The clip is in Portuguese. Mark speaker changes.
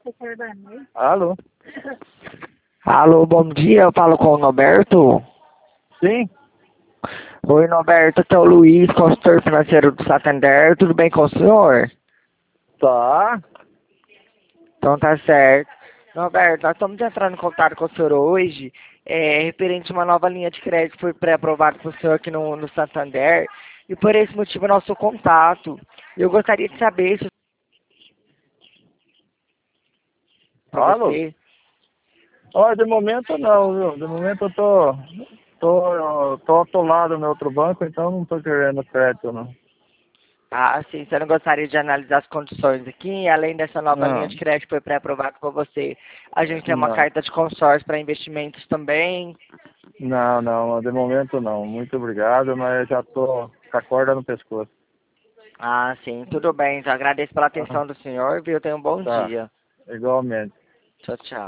Speaker 1: Alô?
Speaker 2: Alô, bom dia, eu falo com o Norberto.
Speaker 1: Sim?
Speaker 2: Oi, Norberto, aqui é o Luiz, consultor financeiro do Santander, tudo bem com o senhor?
Speaker 1: Tá.
Speaker 2: Então tá certo. Norberto, nós estamos entrando em contato com o senhor hoje, referente a uma nova linha de crédito que foi pré-aprovada para o senhor aqui no Santander, e por esse motivo é nosso contato. Eu gostaria de saber se para
Speaker 1: Alô?
Speaker 2: você.
Speaker 1: Olha, de momento não, viu? De momento eu tô atolado no outro banco, então não tô querendo crédito, não.
Speaker 2: Ah, sim, você não gostaria de analisar as condições aqui? Além dessa nova linha
Speaker 1: Não,
Speaker 2: de crédito que foi pré-aprovada por você, a gente tem uma
Speaker 1: não.
Speaker 2: carta de consórcio para investimentos também.
Speaker 1: Não, de momento não. Muito obrigado, mas já tô com a corda no pescoço.
Speaker 2: Ah, sim, tudo bem. Então agradeço pela
Speaker 1: Ah,
Speaker 2: atenção do senhor, viu? Tenha um bom
Speaker 1: tá,
Speaker 2: dia.
Speaker 1: igualmente.
Speaker 2: Tchau, tchau.